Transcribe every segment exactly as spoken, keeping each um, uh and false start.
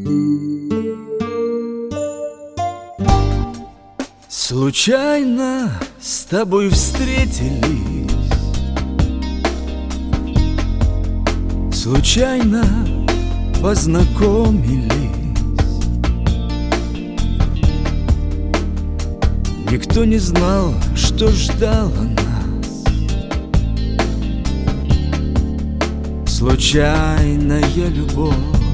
Случайно с тобой встретились, случайно познакомились. Никто не знал, что ждало нас. Случайная любовь.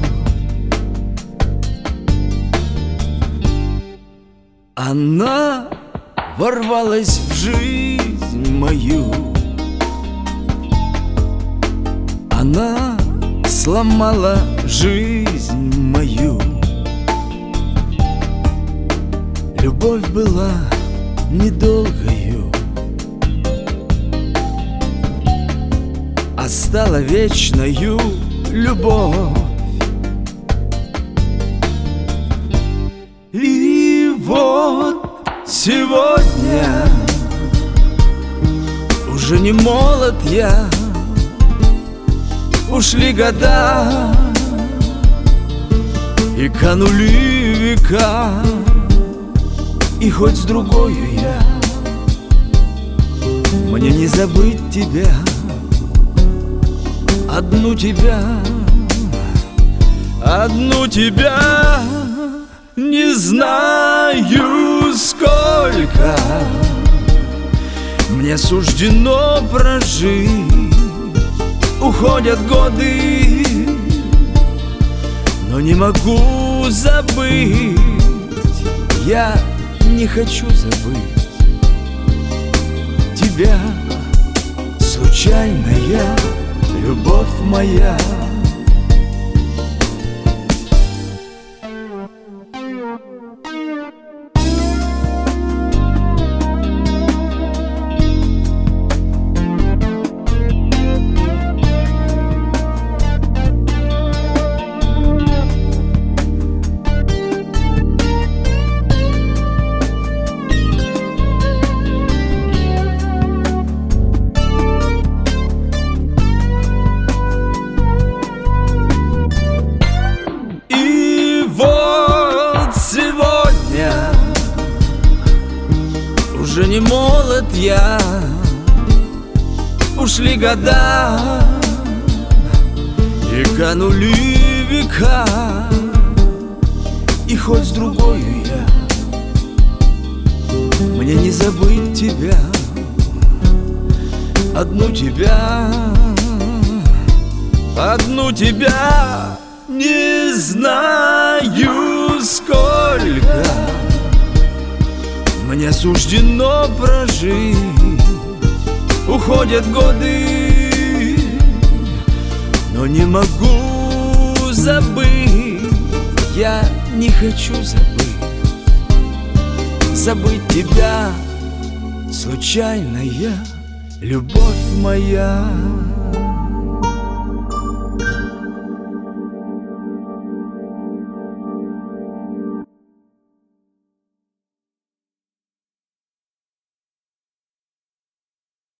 Она ворвалась в жизнь мою. Она сломала жизнь мою. Любовь была недолгою, а стала вечною любовь. И вот сегодня уже не молод я, ушли года и канули века. И хоть с другою я, мне не забыть тебя, одну тебя, одну тебя. Не знаю, сколько мне суждено прожить. Уходят годы, но не могу забыть. Я не хочу забыть тебя, случайная любовь моя. Уже не молод я, ушли года и канули века. И хоть с другою я, мне не забыть тебя, одну тебя, одну тебя. Не знаю, сколько мне суждено прожить. Уходят годы, но не могу забыть. Я не хочу забыть, забыть тебя, случайная любовь моя.